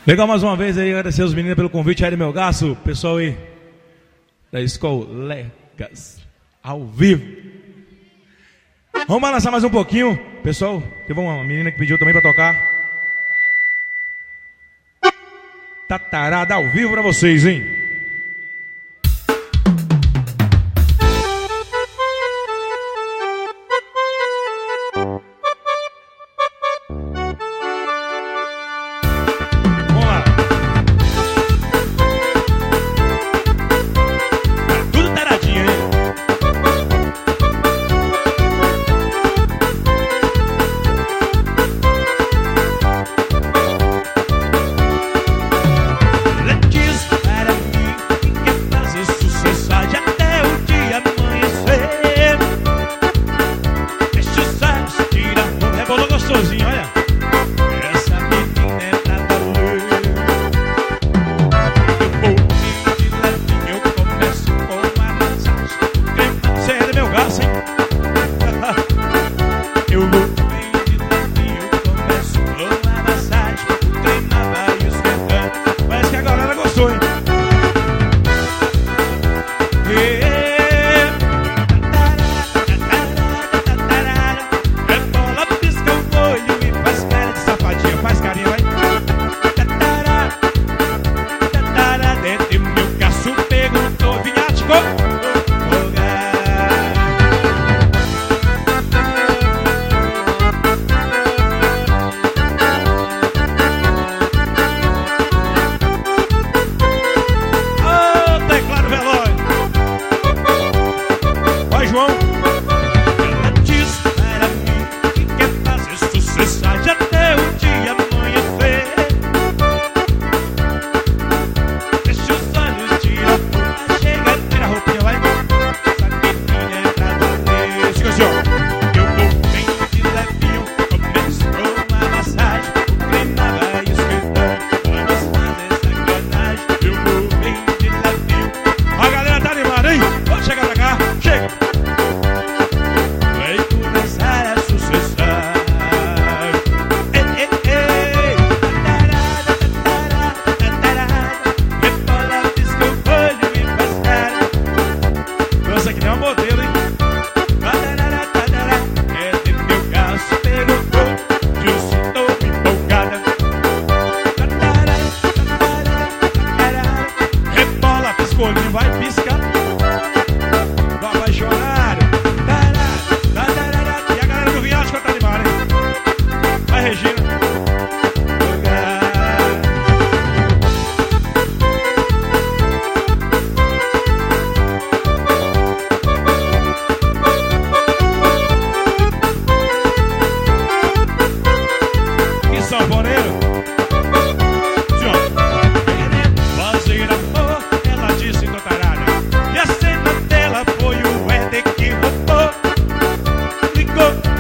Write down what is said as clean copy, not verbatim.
Legal, mais uma vez aí, agradecer os meninos pelo convite. Aí, meu gasto, pessoal aí da Escolegas, ao vivo. Vamos balançar mais um pouquinho, pessoal. Teve uma menina que pediu também pra tocar. Tatarada ao vivo pra vocês, hein? Go!